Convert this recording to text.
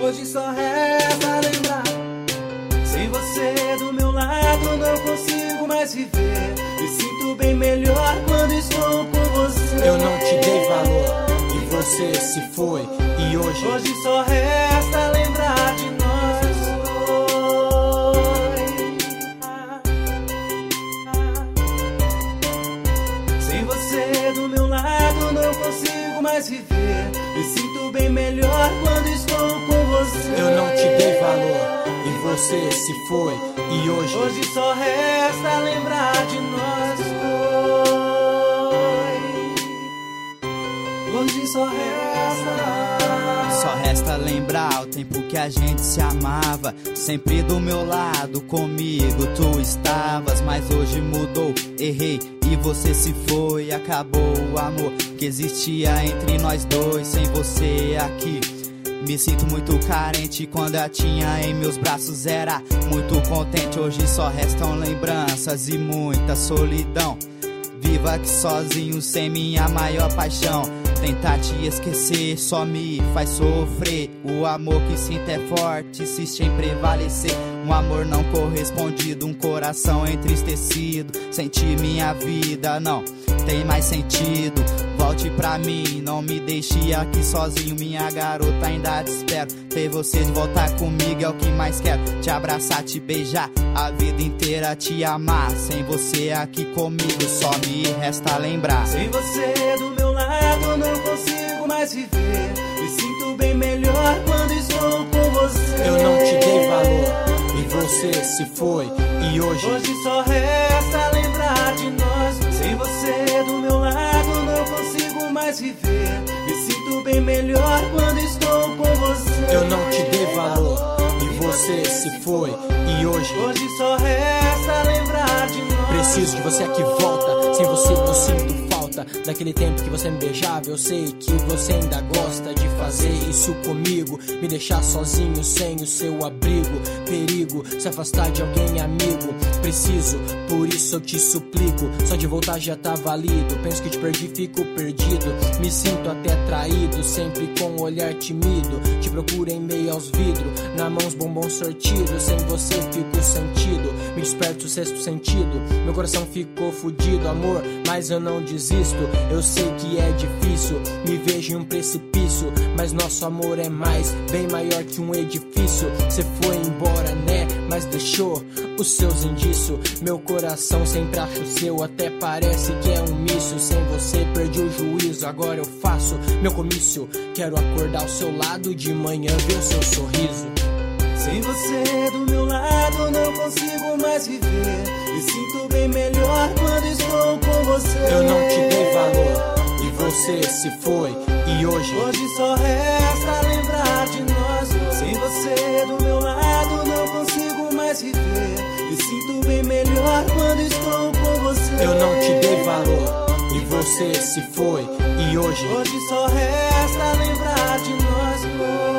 Hoje só resta lembrar. Sem você do meu lado não consigo mais viver. Me sinto bem melhor quando estou com você. Eu não te dei valor e você se foi. E hoje só resta lembrar de nós dois. Sem você do meu lado não consigo mais viver. Me sinto bem melhor quando estou com você. Eu não te dei valor e você se foi. E hoje só resta lembrar de nós dois. Hoje só resta lembrar o tempo que a gente se amava. Sempre do meu lado, comigo tu estavas. Mas hoje mudou, errei e você se foi. Acabou o amor que existia entre nós dois. Sem você aqui me sinto muito carente. Quando a tinha em meus braços era muito contente. Hoje só restam lembranças e muita solidão. Vivo aqui sozinho sem minha maior paixão. Tentar te esquecer só me faz sofrer. O amor que sinto é forte, insiste em prevalecer. Um amor não correspondido, um coração entristecido. Sentir minha vida não tem mais sentido. Volte pra mim, não me deixe aqui sozinho. Minha garota, ainda te espero. Ter você de volta comigo é o que mais quero. Te abraçar, te beijar, a vida inteira te amar. Sem você aqui comigo só me resta lembrar. Sem você do meu lado não consigo mais viver. Me sinto bem melhor quando estou com você. Eu não te dei valor e você se foi. E hoje só resta lembrar de nós. Sem você do meu lado não consigo mais viver. Me sinto bem melhor quando estou com você. Eu não te dei valor e você se foi. E hoje só resta lembrar de nós. Preciso de você aqui volta. Sem você eu sinto falta daquele tempo que você me beijava. Eu sei que você ainda gosta de fazer isso comigo. Me deixar sozinho sem o seu abrigo. Perigo, se afastar de alguém amigo. Preciso, por isso eu te suplico. Só de voltar já tá válido. Penso que te perdi, fico perdido. Me sinto até traído, sempre com um olhar tímido. Te procuro em meio aos vidros, na mão os bombons sortidos. Sem você fico sentido, me desperto o sexto sentido. Meu coração ficou fudido, amor, mas eu não desisto. Eu sei que é difícil, me vejo em um precipício. Mas nosso amor é mais, bem maior que um edifício. Cê foi embora, né, mas deixou os seus indícios. Meu coração sempre acha o seu, até parece que é um míssil. Sem você perdi o juízo, agora eu faço meu comício. Quero acordar ao seu lado de manhã, ver o seu sorriso. Sem você do meu lado não consigo mais viver. Me sinto bem melhor quando estou com você. Eu não te dei valor e você se foi. E hoje só resta lembrar de nós. Sem você do meu lado não consigo mais viver. Me sinto bem melhor quando estou com você. Eu não te dei valor e você se foi. E hoje só resta lembrar de nós dois.